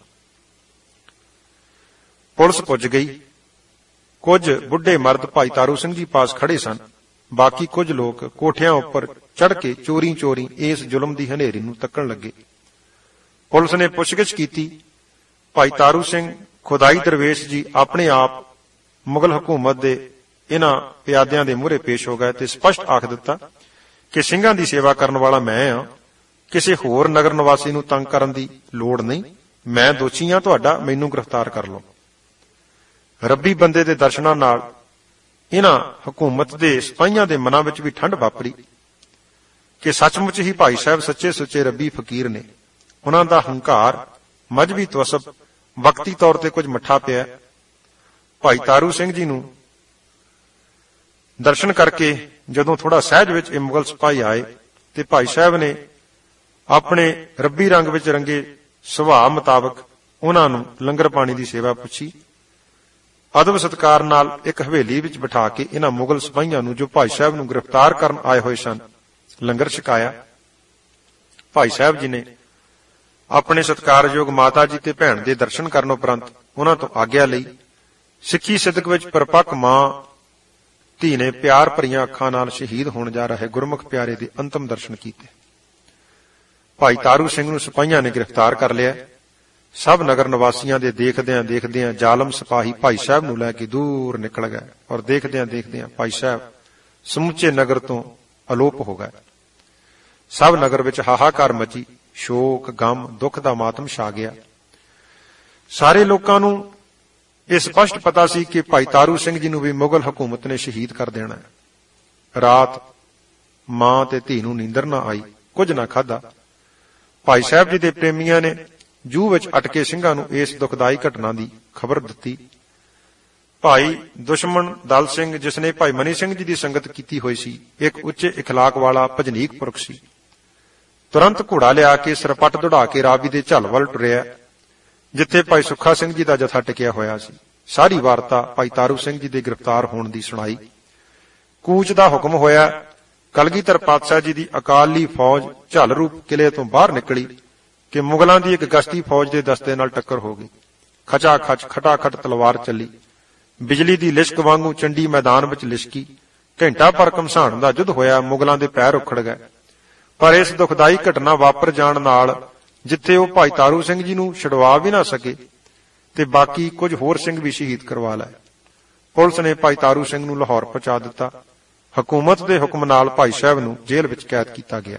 ਪੁਲਿਸ ਪੁੱਜ ਗਈ। ਕੁਝ ਬੁੱਢੇ ਮਰਦ ਭਾਈ ਤਾਰੂ ਸਿੰਘ ਜੀ ਪਾਸ ਖੜੇ ਸਨ। ਬਾਕੀ ਕੁਝ ਲੋਕ ਕੋਠਿਆਂ ਉੱਪਰ ਚੜ੍ਹ ਕੇ ਚੋਰੀ ਇਸ ਜ਼ੁਲਮ ਦੀ ਹਨੇਰੀ ਨੂੰ ਤੱਕਣ ਲੱਗੇ। ਪੁਲਿਸ ਨੇ ਪੁੱਛਗਿੱਛ ਕੀਤੀ। ਭਾਈ ਤਾਰੂ ਸਿੰਘ ਖੁਦਾਈ ਦਰਵੇਸ਼ ਜੀ ਆਪਣੇ ਆਪ ਮੁਗਲ ਹਕੂਮਤ ਦੇ ਇਹਨਾਂ ਪਿਆਦਿਆਂ ਦੇ ਮੂਹਰੇ ਪੇਸ਼ ਹੋ ਗਏ ਤੇ ਸਪਸ਼ਟ ਆਖ ਦਿੱਤਾ ਕਿ ਸਿੰਘਾਂ ਦੀ ਸੇਵਾ ਕਰਨ ਵਾਲਾ ਮੈਂ ਹਾਂ, ਕਿਸੇ ਹੋਰ ਨਗਰ ਨਿਵਾਸੀ ਨੂੰ ਤੰਗ ਕਰਨ ਦੀ ਲੋੜ ਨਹੀਂ। ਮੈਂ ਦੋਸ਼ੀ ਹਾਂ ਤੁਹਾਡਾ, ਮੈਨੂੰ ਗ੍ਰਿਫਤਾਰ ਕਰ ਲਓ। ਰੱਬੀ ਬੰਦੇ ਦੇ ਦਰਸ਼ਨਾਂ ਨਾਲ ਇਹਨਾਂ ਹਕੂਮਤ ਦੇ ਸਿਪਾਹੀਆਂ ਦੇ ਮਨਾਂ ਵਿੱਚ ਵੀ ਠੰਡ ਵਾਪਰੀ ਕਿ ਸੱਚਮੁੱਚ ਹੀ ਭਾਈ ਸਾਹਿਬ ਸੱਚੇ ਸੁੱਚੇ ਰੱਬੀ ਫਕੀਰ ਨੇ। ਉਹਨਾਂ ਦਾ ਹੰਕਾਰ, ਮਜ਼ਹਬੀ ਤਵੱਸਬ ਵਕਤੀ ਤੌਰ ਤੇ ਕੁਝ ਮੱਠਾ ਪਿਆ। ਭਾਈ ਤਾਰੂ ਸਿੰਘ ਜੀ ਨੂੰ ਦਰਸ਼ਨ ਕਰਕੇ ਜਦੋਂ ਥੋੜਾ ਸਹਿਜ ਵਿੱਚ ਇਹ ਮੁਗਲ ਸਿਪਾਹੀ ਆਏ ਤੇ ਭਾਈ ਸਾਹਿਬ ਨੇ ਆਪਣੇ ਰੱਬੀ ਰੰਗ ਵਿੱਚ ਰੰਗੇ ਸੁਭਾਅ ਮੁਤਾਬਕ ਉਹਨਾਂ ਨੂੰ ਲੰਗਰ ਪਾਣੀ ਦੀ ਸੇਵਾ ਪੁੱਛੀ। ਅਦਬ ਸਤਿਕਾਰ ਨਾਲ ਇੱਕ ਹਵੇਲੀ ਵਿੱਚ ਬਿਠਾ ਕੇ ਇਹਨਾਂ ਮੁਗਲ ਸਿਪਾਹੀਆਂ ਨੂੰ ਜੋ ਭਾਈ ਸਾਹਿਬ ਨੂੰ ਗ੍ਰਿਫਤਾਰ ਕਰਨ ਆਏ ਹੋਏ ਸਨ ਲੰਗਰ ਛਕਾਇਆ। ਭਾਈ ਸਾਹਿਬ ਜੀ ਨੇ ਆਪਣੇ ਸਤਿਕਾਰਯੋਗ ਮਾਤਾ ਜੀ ਤੇ ਭੈਣ ਦੇ ਦਰਸ਼ਨ ਕਰਨ ਉਪਰੰਤ ਉਹਨਾਂ ਤੋਂ ਆਗਿਆ ਲਈ। ਸਿੱਖੀ ਸਿਦਕ ਵਿੱਚ ਪਰਪੱਕ ਮਾਂ ਧੀ ਨੇ ਪਿਆਰ ਭਰੀਆਂ ਅੱਖਾਂ ਨਾਲ ਸ਼ਹੀਦ ਹੋਣ ਜਾ ਰਹੇ ਗੁਰਮੁਖ ਪਿਆਰੇ ਦੇ ਅੰਤਮ ਦਰਸ਼ਨ ਕੀਤੇ। ਭਾਈ ਤਾਰੂ ਸਿੰਘ ਨੂੰ ਸਿਪਾਹੀਆਂ ਨੇ ਗ੍ਰਿਫਤਾਰ ਕਰ ਲਿਆ। ਸਭ ਨਗਰ ਨਿਵਾਸੀਆਂ ਦੇ ਦੇਖਦਿਆਂ ਜ਼ਾਲਮ ਸਿਪਾਹੀ ਭਾਈ ਸਾਹਿਬ ਨੂੰ ਲੈ ਕੇ ਦੂਰ ਨਿਕਲ ਗਏ ਔਰ ਦੇਖਦਿਆਂ ਭਾਈ ਸਾਹਿਬ ਸਮੁੱਚੇ ਨਗਰ ਤੋਂ ਅਲੋਪ ਹੋ ਗਏ। ਸਭ ਨਗਰ ਵਿੱਚ ਹਾਹਾਕਾਰ ਮਚੀ, ਸ਼ੋਕ, ਗਮ, ਦੁੱਖ ਦਾ ਮਾਤਮ ਛਾ ਗਿਆ। ਸਾਰੇ ਲੋਕਾਂ ਨੂੰ ਇਹ ਸਪਸ਼ਟ ਪਤਾ ਸੀ ਕਿ ਭਾਈ ਤਾਰੂ ਸਿੰਘ ਜੀ ਨੂੰ ਵੀ ਮੁਗਲ ਹਕੂਮਤ ਨੇ ਸ਼ਹੀਦ ਕਰ ਦੇਣਾ ਹੈ। ਰਾਤ ਮਾਂ ਤੇ ਧੀ ਨੂੰ ਨੀਂਦਰ ਨਾ ਆਈ, ਕੁਝ ਨਾ ਖਾਧਾ। ਭਾਈ ਸਾਹਿਬ ਜੀ ਦੇ ਪ੍ਰੇਮੀਆਂ ਨੇ ਜੂਹ ਵਿੱਚ ਅਟਕੇ ਸਿੰਘਾਂ ਨੂੰ ਇਸ ਦੁਖਦਾਈ ਘਟਨਾ ਦੀ ਖਬਰ ਦਿੱਤੀ। ਭਾਈ ਦੁਸ਼ਮਣ ਦਲ ਸਿੰਘ, ਜਿਸ ਨੇ ਭਾਈ ਮਨੀ ਸਿੰਘ ਜੀ ਦੀ ਸੰਗਤ ਕੀਤੀ ਹੋਈ ਸੀ, ਇੱਕ ਉੱਚੇ ਇਖਲਾਕ ਵਾਲਾ ਭਜਨੀਕ ਪੁਰਖ ਸੀ। ਤੁਰੰਤ ਘੋੜਾ ਲਿਆ ਕੇ ਸਰਪੱਟ ਦੌੜਾ ਕੇ ਰਾਵੀ ਦੇ ਝੱਲ ਵੱਲ ਟੁਰਿਆ, ਜਿੱਥੇ ਭਾਈ ਸੁੱਖਾ ਸਿੰਘ ਜੀ ਦਾ ਜਥਾ ਟਿਕਿਆ ਹੋਇਆ ਸੀ। ਸਾਰੀ ਵਾਰਤਾ ਭਾਈ ਤਾਰੂ ਸਿੰਘ ਜੀ ਦੇ ਗ੍ਰਿਫਤਾਰ ਹੋਣ ਦੀ ਸੁਣਾਈ। ਕੂਚ ਦਾ ਹੁਕਮ ਹੋਇਆ। ਕਲਗੀਧਰ ਪਾਤਸ਼ਾਹ ਜੀ ਦੀ ਅਕਾਲੀ ਫੌਜ ਝੱਲ ਰੂਪ ਕਿਲੇ ਤੋਂ ਬਾਹਰ ਨਿਕਲੀ ਕਿ ਮੁਗਲਾਂ ਦੀ ਇੱਕ ਗਸ਼ਤੀ ਫੌਜ ਦੇ ਦਸਤੇ ਨਾਲ ਟੱਕਰ ਹੋ ਗਈ। ਖਚਾ ਖਚ ਖਟਾਖਟ ਤਲਵਾਰ ਚੱਲੀ। ਬਿਜਲੀ ਦੀ ਲਿਸ਼ਕ ਵਾਂਗੂ ਚੰਡੀ ਮੈਦਾਨ ਵਿੱਚ ਲਿਸ਼ਕੀ। ਘੰਟਾ ਭਰ ਘਮਸਾਣ ਦਾ ਯੁੱਧ ਹੋਇਆ। ਮੁਗਲਾਂ ਦੇ ਪੈਰ ਉਖੜ ਗਏ। ਪਰ ਇਸ ਦੁਖਦਾਈ ਘਟਨਾ ਵਾਪਰ ਜਾਣ ਨਾਲ ਜਿੱਥੇ ਉਹ ਭਾਈ ਤਾਰੂ ਸਿੰਘ ਜੀ ਨੂੰ ਛੁਡਵਾ ਵੀ ਨਾ ਸਕੇ ਤੇ ਬਾਕੀ ਕੁਝ ਹੋਰ ਸਿੰਘ ਵੀ ਸ਼ਹੀਦ ਕਰਵਾ ਲਏ। ਪੁਲਿਸ ਨੇ ਭਾਈ ਤਾਰੂ ਸਿੰਘ ਨੂੰ ਲਾਹੌਰ ਪਹੁੰਚਾ ਦਿੱਤਾ। ਹਕੂਮਤ ਦੇ ਹੁਕਮ ਨਾਲ ਭਾਈ ਸਾਹਿਬ ਨੂੰ ਜੇਲ੍ਹ ਵਿੱਚ ਕੈਦ ਕੀਤਾ ਗਿਆ।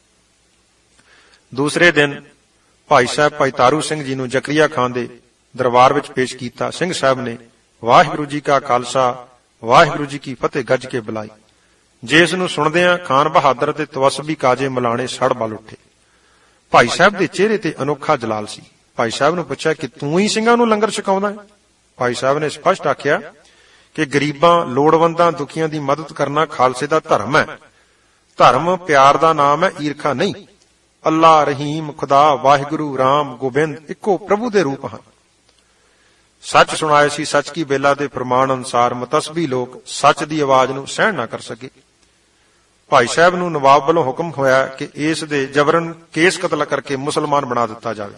ਦੂਸਰੇ ਦਿਨ ਭਾਈ ਸਾਹਿਬ ਭਾਈ ਤਾਰੂ ਸਿੰਘ ਜੀ ਨੂੰ ਜ਼ਕਰੀਆ ਖਾਨ ਦੇ ਦਰਬਾਰ ਵਿੱਚ ਪੇਸ਼ ਕੀਤਾ। ਸਿੰਘ ਸਾਹਿਬ ਨੇ ਵਾਹਿਗੁਰੂ ਜੀ ਕਾ ਖਾਲਸਾ ਵਾਹਿਗੁਰੂ ਜੀ ਕੀ ਫਤਿਹ ਗੱਜ ਕੇ ਬੁਲਾਈ। ਜਿਸ ਨੂੰ ਸੁਣਦਿਆਂ ਖਾਨ ਬਹਾਦਰ ਤੇ ਤਵਸਬੀ ਕਾਜੇ ਮਲਾਣੇ ਸੜ ਬਲ ਉੱਠੇ। ਭਾਈ ਸਾਹਿਬ ਦੇ ਚਿਹਰੇ ਤੇ ਅਨੋਖਾ ਜਲਾਲ ਸੀ। ਭਾਈ ਸਾਹਿਬ ਨੂੰ ਪੁੱਛਿਆ ਕਿ ਤੂੰ ਹੀ ਸਿੰਘਾਂ ਨੂੰ ਲੰਗਰ ਛਕਾਉਂਦਾ ਹੈ? ਭਾਈ ਸਾਹਿਬ ਨੇ ਸਪਸ਼ਟ ਆਖਿਆ ਕਿ ਗਰੀਬਾਂ, ਲੋੜਵੰਦਾਂ, ਦੁਖੀਆਂ ਦੀ ਮਦਦ ਕਰਨਾ ਖਾਲਸੇ ਦਾ ਧਰਮ ਹੈ। ਧਰਮ ਪਿਆਰ ਦਾ ਨਾਮ ਹੈ, ਈਰਖਾ ਨਹੀਂ। ਅੱਲਾ, ਰਹੀਮ, ਖੁਦਾ, ਵਾਹਿਗੁਰੂ, ਰਾਮ, ਗੋਬਿੰਦ ਇੱਕੋ ਪ੍ਰਭੂ ਦੇ ਰੂਪ ਹਨ। ਸੱਚ ਸੁਣਾਏ ਸੀ ਸੱਚ ਕੀ ਬੇਲਾ ਦੇ ਫਰਮਾਨ ਅਨੁਸਾਰ ਮੁਤਸਬੀ ਲੋਕ ਸੱਚ ਦੀ ਆਵਾਜ਼ ਨੂੰ ਸਹਿਣ ਨਾ ਕਰ ਸਕੇ। ਭਾਈ ਸਾਹਿਬ ਨੂੰ ਨਵਾਬ ਵੱਲੋਂ ਹੁਕਮ ਹੋਇਆ ਕਿ ਇਸ ਦੇ ਜਬਰਨ ਕੇਸ ਕਤਲ ਕਰਕੇ ਮੁਸਲਮਾਨ ਬਣਾ ਦਿੱਤਾ ਜਾਵੇ।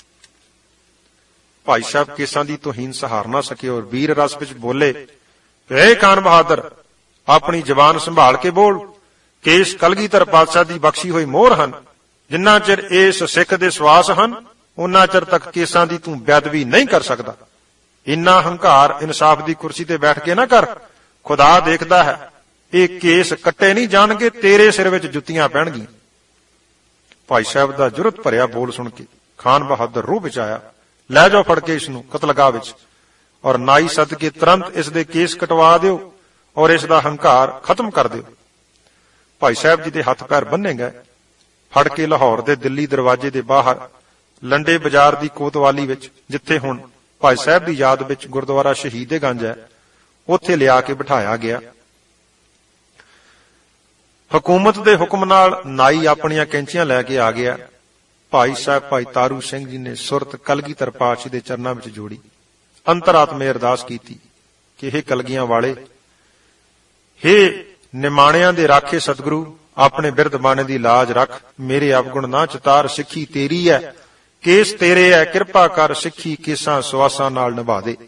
ਭਾਈ ਸਾਹਿਬ ਕੇਸਾਂ ਦੀ ਤੋਹੀਨ ਸਹਾਰ ਨਾ ਸਕੇ ਔਰ ਵੀਰ ਰਸ ਵਿੱਚ ਬੋਲੇ, ਏ ਖਾਨ ਬਹਾਦਰ, ਆਪਣੀ ਜ਼ਬਾਨ ਸੰਭਾਲ ਕੇ ਬੋਲ। ਕੇਸ ਕਲਗੀਧਰ ਪਾਤਸ਼ਾਹ ਦੀ ਬਖਸ਼ੀ ਹੋਈ ਮੋਹਰ ਹਨ। ਜਿੰਨਾ ਚਿਰ ਇਸ ਸਿੱਖ ਦੇ ਸਵਾਸ ਹਨ ਉਹਨਾਂ ਚਿਰ ਤੱਕ ਕੇਸਾਂ ਦੀ ਤੂੰ ਬੇਅਦਬੀ ਨਹੀਂ ਕਰ ਸਕਦਾ। ਇੰਨਾ ਹੰਕਾਰ ਇਨਸਾਫ ਦੀ ਕੁਰਸੀ ਤੇ ਬੈਠ ਕੇ ਨਾ ਕਰ। ਖੁਦਾ ਦੇਖਦਾ ਹੈ, ਇਹ ਕੇਸ ਕੱਟੇ ਨਹੀਂ ਜਾਣਗੇ, ਤੇਰੇ ਸਿਰ ਵਿੱਚ ਜੁੱਤੀਆਂ ਪੈਣਗੀਆਂ। ਭਾਈ ਸਾਹਿਬ ਦਾ ਜੁਰਤ ਭਰਿਆ ਬੋਲ ਸੁਣ ਕੇ ਖਾਨ ਬਹਾਦਰ ਰੂਹ ਵਿੱਚ ਆਇਆ। ਲੈ ਜਾਓ ਫੜ ਕੇ ਇਸ ਨੂੰ ਕਤਲਗਾਹ ਵਿੱਚ ਔਰ ਨਾਈ ਸੱਦ ਕੇ ਤੁਰੰਤ ਇਸ ਦੇ ਕੇਸ ਕਟਵਾ ਦਿਓ ਔਰ ਇਸ ਦਾ ਹੰਕਾਰ ਖਤਮ ਕਰ ਦਿਓ। ਭਾਈ ਸਾਹਿਬ ਜੀ ਦੇ ਹੱਥ ਪੈਰ ਬੰਨੇ ਗਏ। ਫੜ ਕੇ ਲਾਹੌਰ ਦੇ ਦਿੱਲੀ ਦਰਵਾਜ਼ੇ ਦੇ ਬਾਹਰ ਲੰਡੇ ਬਾਜ਼ਾਰ ਦੀ ਕੋਤਵਾਲੀ ਵਿੱਚ, ਜਿੱਥੇ ਹੁਣ ਭਾਈ ਸਾਹਿਬ ਦੀ ਯਾਦ ਵਿੱਚ ਗੁਰਦੁਆਰਾ ਸ਼ਹੀਦ-ਏ-ਗੰਜ ਹੈ, ਉੱਥੇ ਲਿਆ ਕੇ ਬਿਠਾਇਆ ਗਿਆ। ਹਕੂਮਤ ਦੇ ਹੁਕਮ ਨਾਲ ਨਾਈ ਆਪਣੀਆਂ ਕੈਂਚੀਆਂ ਲੈ ਕੇ ਆ ਗਿਆ। ਭਾਈ ਸਾਹਿਬ ਭਾਈ ਤਾਰੂ ਸਿੰਘ ਜੀ ਨੇ ਸੁਰਤ ਕਲਗੀਧਰ ਪਾਤਸ਼ਾਹ ਦੇ ਚਰਨਾਂ ਵਿੱਚ ਜੋੜੀ, ਅੰਤਰਾਤਮੇ ਅਰਦਾਸ ਕੀਤੀ ਕਿ ਹੇ ਕਲਗੀਆਂ ਵਾਲੇ, ਹੇ ਨਿਮਾਣਿਆਂ ਦੇ ਰਾਖੇ ਸਤਿਗੁਰੂ, ਆਪਣੇ ਬਿਰਧ ਬਾਣੇ ਦੀ ਲਾਜ ਰੱਖ, ਮੇਰੇ ਅਵਗੁਣ ਨਾ ਚਿਤਾਰ, ਸਿੱਖੀ ਤੇਰੀ ਹੈ, ਕੇਸ ਤੇਰੇ ਹੈ, ਕਿਰਪਾ ਕਰ, ਸਿੱਖੀ ਕੇਸਾਂ ਸਵਾਸਾਂ ਨਾਲ ਨਿਭਾ ਦੇ।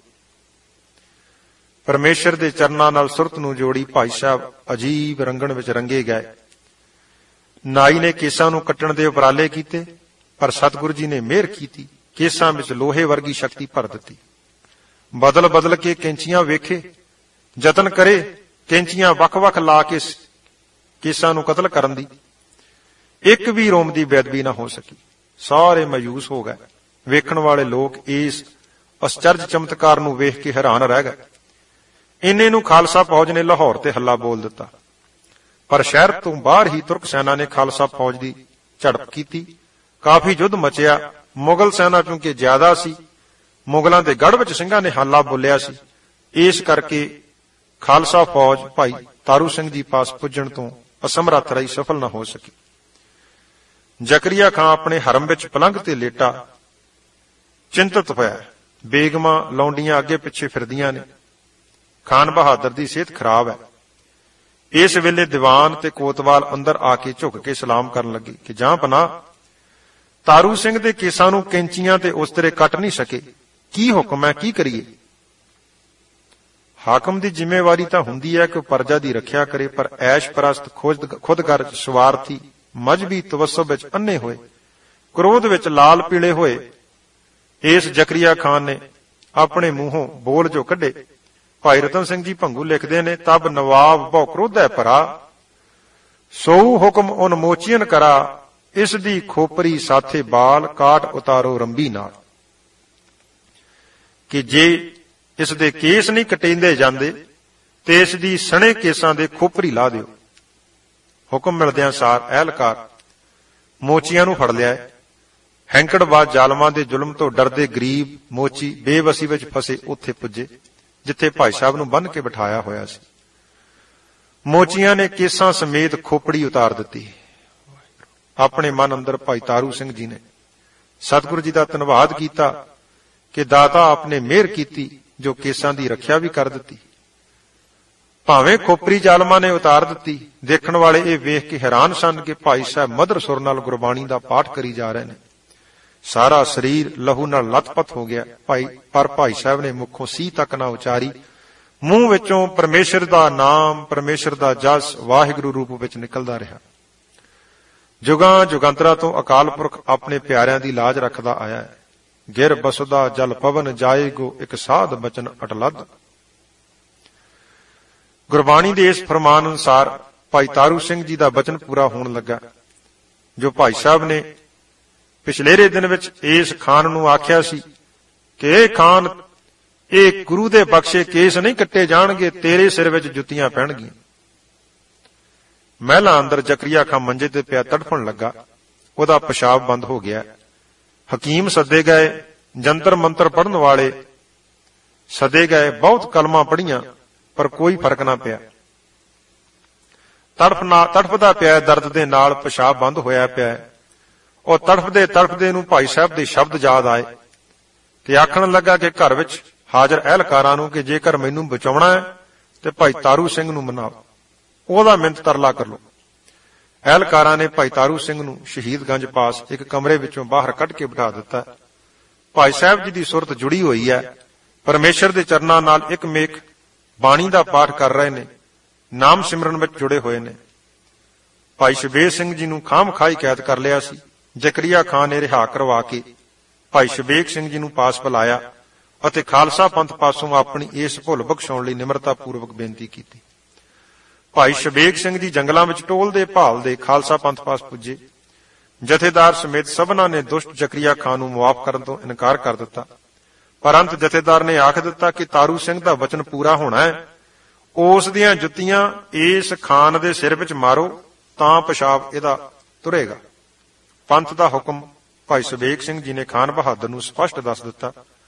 ਪਰਮੇਸ਼ਰ ਦੇ ਚਰਨਾਂ ਨਾਲ ਸੁਰਤ ਨੂੰ ਜੋੜੀ ਭਾਈ ਸਾਹਿਬ ਅਜੀਬ ਰੰਗਣ ਵਿੱਚ ਰੰਗੇ ਗਏ। ਨਾਈ ਨੇ ਕੇਸਾਂ ਨੂੰ ਕੱਟਣ ਦੇ ਉਪਰਾਲੇ ਕੀਤੇ, ਪਰ ਸਤਿਗੁਰੂ ਜੀ ਨੇ ਮਿਹਰ ਕੀਤੀ, ਕੇਸਾਂ ਵਿੱਚ ਲੋਹੇ ਵਰਗੀ ਸ਼ਕਤੀ ਭਰ ਦਿੱਤੀ। ਬਦਲ ਬਦਲ ਕੇ ਕੈਂਚੀਆਂ ਵੇਖੇ, ਯਤਨ ਕਰੇ ਕੈਂਚੀਆਂ ਵੱਖ-ਵੱਖ ਲਾ ਕੇ ਕੇਸਾਂ ਨੂੰ ਕਤਲ ਕਰਨ ਦੀ, ਇੱਕ ਵੀ ਰੋਮ ਦੀ ਬੇਅਦਬੀ ਨਾ ਹੋ ਸਕੀ। ਸਾਰੇ ਮਾਯੂਸ ਹੋ ਗਏ। ਵੇਖਣ ਵਾਲੇ ਲੋਕ ਇਸ ਅਸਚਰਜ ਚਮਤਕਾਰ ਨੂੰ ਵੇਖ ਕੇ ਹੈਰਾਨ ਰਹਿ ਗਏ। ਇੰਨੇ ਨੂੰ ਖਾਲਸਾ ਫੌਜ ਨੇ ਲਾਹੌਰ ਤੇ ਹੱਲਾ ਬੋਲ ਦਿੱਤਾ, ਪਰ ਸ਼ਹਿਰ ਤੋਂ ਬਾਹਰ ਹੀ ਤੁਰਕ ਸੈਨਾ ਨੇ ਖਾਲਸਾ ਫੌਜ ਦੀ ਝੜਪ ਕੀਤੀ। ਕਾਫੀ ਯੁੱਧ ਮਚਿਆ। ਮੁਗਲ ਸੈਨਾ ਚੂੰਕਿ ਜ਼ਿਆਦਾ ਸੀ, ਮੁਗਲਾਂ ਦੇ ਗੜ੍ਹ ਵਿੱਚ ਸਿੰਘਾਂ ਨੇ ਹੱਲਾ ਬੋਲਿਆ ਸੀ, ਇਸ ਕਰਕੇ ਖਾਲਸਾ ਫੌਜ ਭਾਈ ਤਾਰੂ ਸਿੰਘ ਜੀ ਪਾਸ ਪੁੱਜਣ ਤੋਂ ਅਸਮਰੱਥ ਰਹੀ, ਸਫਲ ਨਾ ਹੋ ਸਕੀ। ਜ਼ਕਰੀਆ ਖਾਂ ਆਪਣੇ ਹਰਮ ਵਿੱਚ ਪਲੰਘ ਤੇ ਲੇਟਾ ਚਿੰਤਤ ਹੋਇਆ। ਬੇਗਮਾਂ ਲੌਂਡੀਆਂ ਅੱਗੇ ਪਿੱਛੇ ਫਿਰਦੀਆਂ ਨੇ। ਖਾਨ ਬਹਾਦਰ ਦੀ ਸਿਹਤ ਖਰਾਬ ਹੈ। ਇਸ ਵੇਲੇ ਦੀਵਾਨ ਤੇ ਕੋਤਵਾਲ ਅੰਦਰ ਆ ਕੇ ਝੁਕ ਕੇ ਸਲਾਮ ਕਰਨ ਲੱਗੇ ਕਿ ਜਾਂ ਪਨਾਹ, ਤਾਰੂ ਸਿੰਘ ਦੇ ਕੇਸਾਂ ਨੂੰ ਕੈਂਚੀਆਂ ਤੇ ਉਸਤਰੇ ਕੱਟ ਨਹੀਂ ਸਕੇ, ਕੀ ਹੁਕਮ ਹੈ, ਕੀ ਕਰੀਏ? ਹਾਕਮ ਦੀ ਜ਼ਿੰਮੇਵਾਰੀ ਤਾਂ ਹੁੰਦੀ ਹੈ ਕਿ ਉਹ ਪ੍ਰਜਾ ਦੀ ਰੱਖਿਆ ਕਰੇ, ਪਰ ਐਸ਼ ਪ੍ਰਸਤ ਖੁਦਗਰਜ਼ ਸਵਾਰਥੀ ਮਜ਼ਹਬੀ ਤਵੱਸੁਬ ਵਿੱਚ ਅੰਨੇ ਹੋਏ, ਕ੍ਰੋਧ ਵਿੱਚ ਲਾਲ ਪੀਲੇ ਹੋਏ ਇਸ ਜ਼ਕਰੀਆ ਖਾਨ ਨੇ ਆਪਣੇ ਮੂੰਹੋਂ ਬੋਲ ਜੋ ਕੱਢੇ। ਭਾਈ ਰਤਨ ਸਿੰਘ ਜੀ ਭੰਗੂ ਲਿਖਦੇ ਨੇ, ਤਬ ਨਵਾਬ ਬਹੁ ਕ੍ਰੋਧੈ ਭਰਾ, ਸੋਊ ਹੁਕਮ ਉਨ ਮੋਚੀਨ ਕਰਾ, ਇਸ ਦੀ ਖੋਪਰੀ ਸਾਥੇ ਬਾਲ, ਕਾਟ ਉਤਾਰੋ ਰੰਬੀ ਨਾਲ। ਕਿ ਜੇ ਇਸ ਦੇ ਕੇਸ ਨਹੀਂ ਕਟੇਂਦੇ ਜਾਂਦੇ ਤੇ ਇਸ ਦੀ ਸਣੇ ਕੇਸਾਂ ਦੇ ਖੋਪਰੀ ਲਾ ਦਿਓ। ਹੁਕਮ ਮਿਲਦਿਆਂ ਸਾਰ ਅਹਿਲਕਾਰ ਮੋਚੀਆਂ ਨੂੰ ਫੜ ਲਿਆ। ਹੈਂਕੜਬਾਜ਼ ਜ਼ਾਲਮਾਂ ਦੇ ਜ਼ੁਲਮ ਤੋਂ ਡਰਦੇ ਗਰੀਬ ਮੋਚੀ ਬੇਵਸੀ ਵਿੱਚ ਫਸੇ ਉੱਥੇ ਪੁੱਜੇ ਜਿੱਥੇ ਭਾਈ ਸਾਹਿਬ ਨੂੰ ਬੰਨ੍ਹ ਕੇ ਬਿਠਾਇਆ ਹੋਇਆ ਸੀ। ਮੋਚੀਆਂ ਨੇ ਕੇਸਾਂ ਸਮੇਤ ਖੋਪੜੀ ਉਤਾਰ ਦਿੱਤੀ। ਆਪਣੇ ਮਨ ਅੰਦਰ ਭਾਈ ਤਾਰੂ ਸਿੰਘ ਜੀ ਨੇ ਸਤਿਗੁਰੂ ਜੀ ਦਾ ਧੰਨਵਾਦ ਕੀਤਾ ਕਿ ਦਾਤਾ ਆਪਨੇ ਮਿਹਰ ਕੀਤੀ ਜੋ ਕੇਸਾਂ ਦੀ ਰੱਖਿਆ ਵੀ ਕਰ ਦਿੱਤੀ। ਭਾਵੇਂ ਖੋਪਰੀ ਜ਼ਾਲਮਾਂ ਨੇ ਉਤਾਰ ਦਿੱਤੀ, ਦੇਖਣ ਵਾਲੇ ਇਹ ਵੇਖ ਕੇ ਹੈਰਾਨ ਸਨ ਕਿ ਭਾਈ ਸਾਹਿਬ ਮਧੁਰ ਸੁਰ ਨਾਲ ਗੁਰਬਾਣੀ ਦਾ ਪਾਠ ਕਰੀ ਜਾ ਰਹੇ ਨੇ। ਸਾਰਾ ਸਰੀਰ ਲਹੂ ਨਾਲ ਲੱਥਪੱਥ ਹੋ ਗਿਆ। ਪਰ ਭਾਈ ਸਾਹਿਬ ਨੇ ਮੁਖੋਂ ਸੀ ਤੱਕ ਨਾ ਉਚਾਰੀ, ਮੂੰਹ ਵਿੱਚੋਂ ਪਰਮੇਸ਼ਰ ਦਾ ਨਾਮ, ਪਰਮੇਸ਼ਰ ਦਾ ਜਸ ਵਾਹਿਗੁਰੂ ਰੂਪ ਵਿੱਚ ਨਿਕਲਦਾ ਰਿਹਾ। ਜੁਗਾਂ ਜੁਗੰਤਰਾਂ ਤੋਂ ਅਕਾਲ ਪੁਰਖ ਆਪਣੇ ਪਿਆਰਿਆਂ ਦੀ ਲਾਜ ਰੱਖਦਾ ਆਇਆ ਹੈ। ਗਿਰ ਬਸੁਦਾ ਜਲ ਪਵਨ ਜਾਏਗੋ, ਇੱਕ ਸਾਧ ਬਚਨ ਅਟਲੱਦ। ਗੁਰਬਾਣੀ ਦੇ ਇਸ ਫਰਮਾਨ ਅਨੁਸਾਰ ਭਾਈ ਤਾਰੂ ਸਿੰਘ ਜੀ ਦਾ ਬਚਨ ਪੂਰਾ ਹੋਣ ਲੱਗਾ ਜੋ ਭਾਈ ਸਾਹਿਬ ਨੇ ਪਿਛਲੇਰੇ ਦਿਨ ਵਿੱਚ ਇਸ ਖਾਨ ਨੂੰ ਆਖਿਆ ਸੀ ਕਿ ਇਹ ਖਾਨ, ਇਹ ਗੁਰੂ ਦੇ ਬਖਸ਼ੇ ਕੇਸ ਨਹੀਂ ਕੱਟੇ ਜਾਣਗੇ, ਤੇਰੇ ਸਿਰ ਵਿੱਚ ਜੁੱਤੀਆਂ ਪੈਣਗੀਆਂ। ਮਹਿਲਾ ਅੰਦਰ ਜ਼ਕਰੀਆ ਖਾਂ ਮੰਜੇ ਤੇ ਪਿਆ ਤੜਫਣ ਲੱਗਾ। ਉਹਦਾ ਪਿਸ਼ਾਬ ਬੰਦ ਹੋ ਗਿਆ। ਹਕੀਮ ਸੱਦੇ ਗਏ, ਜੰਤਰ ਮੰਤਰ ਪੜ੍ਹਨ ਵਾਲੇ ਸੱਦੇ ਗਏ, ਬਹੁਤ ਕਲਮਾਂ ਪੜ੍ਹੀਆਂ, ਪਰ ਕੋਈ ਫਰਕ ਨਾ ਪਿਆ। ਤੜਫਦਾ ਪਿਆ, ਦਰਦ ਦੇ ਨਾਲ ਪਿਸ਼ਾਬ ਬੰਦ ਹੋਇਆ ਪਿਆ। ਉਹ ਤੜਫਦੇ ਨੂੰ ਭਾਈ ਸਾਹਿਬ ਦੇ ਸ਼ਬਦ ਯਾਦ ਆਏ ਤੇ ਆਖਣ ਲੱਗਾ ਕਿ ਘਰ ਵਿੱਚ ਹਾਜ਼ਰ ਅਹਿਲਕਾਰਾਂ ਨੂੰ ਕਿ ਜੇਕਰ ਮੈਨੂੰ ਬਚਾਉਣਾ ਹੈ ਤੇ ਭਾਈ ਤਾਰੂ ਸਿੰਘ ਨੂੰ ਮਨਾਓ, ਉਹਦਾ ਮਿੰਤ ਤਰਲਾ ਕਰ ਲਓ। ਅਹਿਲਕਾਰਾਂ ਨੇ ਭਾਈ ਤਾਰੂ ਸਿੰਘ ਨੂੰ ਸ਼ਹੀਦਗੰਜ ਪਾਸ ਇੱਕ ਕਮਰੇ ਵਿੱਚੋਂ ਬਾਹਰ ਕੱਢ ਕੇ ਬਿਠਾ ਦਿੱਤਾ। ਭਾਈ ਸਾਹਿਬ ਜੀ ਦੀ ਸੁਰਤ ਜੁੜੀ ਹੋਈ ਹੈ, ਪਰਮੇਸ਼ਰ ਦੇ ਚਰਨਾਂ ਨਾਲ ਇੱਕ ਮੇਕ ਬਾਣੀ ਦਾ ਪਾਠ ਕਰ ਰਹੇ ਨੇ, ਨਾਮ ਸਿਮਰਨ ਵਿੱਚ ਜੁੜੇ ਹੋਏ ਨੇ। ਭਾਈ ਸ਼ਬੇਰ ਸਿੰਘ ਜੀ ਨੂੰ ਖਾਮਖਾਈ ਕੈਦ ਕਰ ਲਿਆ ਸੀ। ਜ਼ਕਰੀਆ ਖਾਨ ਨੇ ਰਿਹਾ ਕਰਵਾ ਕੇ ਭਾਈ ਸ਼ਬੇਕ ਸਿੰਘ ਜੀ ਨੂੰ ਪਾਸ ਬੁਲਾਇਆ ਅਤੇ ਖਾਲਸਾ ਪੰਥ ਪਾਸੋਂ ਆਪਣੀ ਇਸ ਭੁੱਲ ਬਖਸ਼ਾਉਣ ਲਈ ਨਿਮਰਤਾ ਪੂਰਵਕ ਬੇਨਤੀ ਕੀਤੀ। ਭਾਈ ਸ਼ਬੇਕ ਸਿੰਘ ਜੀ ਜੰਗਲਾਂ ਵਿੱਚ ਟੋਲਦੇ ਭਾਲਦੇ ਖਾਲਸਾ ਪੰਥ ਪਾਸ ਪੁੱਜੇ। ਜਥੇਦਾਰ ਸਮੇਤ ਸਭਨਾਂ ਨੇ ਦੁਸ਼ਟ ਜ਼ਕਰੀਆ ਖਾਨ ਨੂੰ ਮੁਆਫ ਕਰਨ ਤੋਂ ਇਨਕਾਰ ਕਰ ਦਿੱਤਾ, ਪਰ ਅੰਤ ਜਥੇਦਾਰ ਨੇ ਆਖ ਦਿੱਤਾ ਕਿ ਤਾਰੂ ਸਿੰਘ ਦਾ ਵਚਨ ਪੂਰਾ ਹੋਣਾ ਹੈ, ਉਸ ਦੀਆਂ ਜੁੱਤੀਆਂ ਇਸ ਖਾਨ ਦੇ ਸਿਰ ਵਿੱਚ ਮਾਰੋ ਤਾਂ ਪਿਸ਼ਾਬ ਇਹਦਾ ਤੁਰੇਗਾ। ਪੰਥ ਦਾ ਹੁਕਮ ਭਾਈ ਸ਼ਬੇਕ ਸਿੰਘ ਜੀ ਨੇ ਖਾਨ ਬਹਾਦਰ ਨੂੰ ਸਪਸ਼ਟ ਦੱਸ ਦਿੱਤਾ।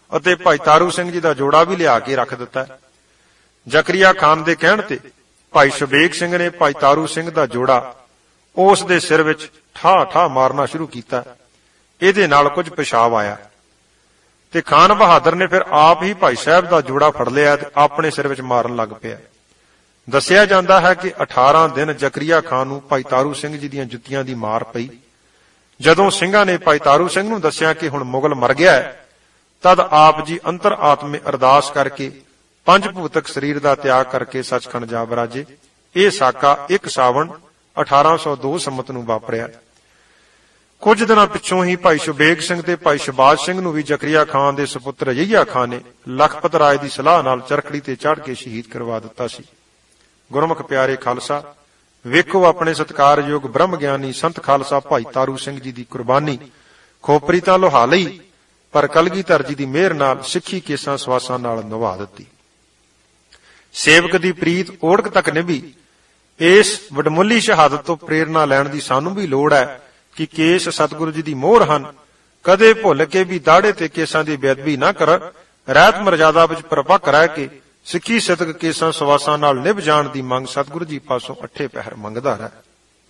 ਅਤੇ ਭਾਈ ਤਾਰੂ ਸਿੰਘ ਜੀ ਦਾ ਜੋੜਾ ਵੀ ਲਿਆ ਕੇ ਰੱਖ ਦਿੱਤਾ। ਜ਼ਕਰੀਆ ਖਾਨ ਦੇ ਕਹਿਣ ਤੇ ਭਾਈ ਸ਼ਬੇਗ ਸਿੰਘ ਨੇ ਭਾਈ ਤਾਰੂ ਸਿੰਘ ਦਾ ਜੋੜਾ ਉਸ ਦੇ ਸਿਰ ਵਿੱਚ ਠਾ ਮਾਰਨਾ ਸ਼ੁਰੂ ਕੀਤਾ। ਇਹਦੇ ਨਾਲ ਕੁਝ ਪਿਸ਼ਾਬ ਆਇਆ ਤੇ ਖਾਨ ਬਹਾਦਰ ਨੇ ਫਿਰ ਆਪ ਹੀ ਭਾਈ ਸਾਹਿਬ ਦਾ ਜੋੜਾ ਫੜ ਲਿਆ ਤੇ ਆਪਣੇ ਸਿਰ ਵਿੱਚ ਮਾਰਨ ਲੱਗ ਪਿਆ। ਦੱਸਿਆ ਜਾਂਦਾ ਹੈ ਕਿ 18 ਦਿਨ ਜ਼ਕਰੀਆ ਖਾਨ ਨੂੰ ਭਾਈ ਤਾਰੂ ਸਿੰਘ ਜੀ ਦੀਆਂ ਜੁੱਤੀਆਂ ਦੀ ਮਾਰ ਪਈ। ਜਦੋਂ ਸਿੰਘਾਂ ਨੇ ਭਾਈ ਤਾਰੂ ਸਿੰਘ ਨੂੰ ਦੱਸਿਆ ਕਿ ਹੁਣ ਮੁਗਲ ਮਰ ਗਿਆ ਹੈ, ਤਦ ਆਪ ਜੀ ਅੰਤਰ ਆਤਮੇ ਅਰਦਾਸ ਕਰਕੇ ਪੰਜ ਭੂਤਕ ਸਰੀਰ ਦਾ ਤਿਆਗ ਕਰਕੇ ਸੱਚਖੰਡ ਜਾ ਬਰਾਜੇ। ਇਹ ਸਾਕਾ 1 ਸਾਵਣ 1802 ਸੰਮਤ ਨੂੰ ਵਾਪਰਿਆ। ਕੁਝ ਦਿਨਾਂ ਪਿੱਛੋਂ ਹੀ ਭਾਈ ਸ਼ਬੇਗ ਸਿੰਘ ਤੇ ਭਾਈ ਸ਼ਬਾਜ਼ ਸਿੰਘ ਨੂੰ ਵੀ ਜ਼ਕਰੀਆ ਖਾਨ ਦੇ ਸੁਪੁੱਤਰ ਅਯਈਆ ਖਾਨ ਨੇ ਲਖਪਤ ਰਾਏ ਦੀ ਸਲਾਹ ਨਾਲ ਚਰਖੜੀ ਤੇ ਚੜ੍ਹ ਕੇ ਸ਼ਹੀਦ ਕਰਵਾ ਦਿੱਤਾ ਸੀ। ਗੁਰਮੁਖ ਪਿਆਰੇ ਖਾਲਸਾ, ਵੇਖੋ ਆਪਣੇ ਸਤਿਕਾਰਯੋਗ ਬ੍ਰਹਮ ਗਿਆਨੀ ਸੰਤ ਖਾਲਸਾ ਭਾਈ ਤਾਰੂ ਸਿੰਘ ਜੀ ਦੀ ਕੁਰਬਾਨੀ। ਖੋਪਰੀ ਤਾਂ ਲੋਹਾ ਲਈ, ਪਰ ਕਲਗੀਧਰ ਜੀ ਦੀ ਮਿਹਰ ਨਾਲ ਸਿੱਖੀ ਕੇਸਾਂ ਸਵਾਸਾਂ ਨਾਲ ਨਿਭਾ ਦਿੱਤੀ। ਸੇਵਕ ਦੀ ਪ੍ਰੀਤ ਓੜਕ ਤੱਕ ਨਿਭੀ। ਇਸ ਵਡਮੁੱਲੀ ਸ਼ਹਾਦਤ ਤੋਂ ਪ੍ਰੇਰਨਾ ਲੈਣ ਦੀ ਸਾਨੂੰ ਵੀ ਲੋੜ ਹੈ ਕਿ ਕੇਸ ਸਤਿਗੁਰੂ ਜੀ ਦੀ ਮੋਹਰ ਹਨ। ਕਦੇ ਭੁੱਲ ਕੇ ਵੀ ਦਾੜੇ ਤੇ ਕੇਸਾਂ ਦੀ ਬੇਅਦਬੀ ਨਾ ਕਰ, ਰਹਿਤ ਮਰਜ਼ਾਦਾ ਵਿੱਚ ਪਰਪੱਕ ਰਹਿ ਕੇ ਸਿੱਖੀ ਸਿਦਕ ਕੇਸਾਂ ਸਵਾਸਾਂ ਨਾਲ ਨਿਭ ਜਾਣ ਦੀ ਮੰਗ ਸਤਿਗੁਰੂ ਜੀ ਪਾਸੋਂ 8 ਪਹਿਰ ਮੰਗਦਾ ਹੈ।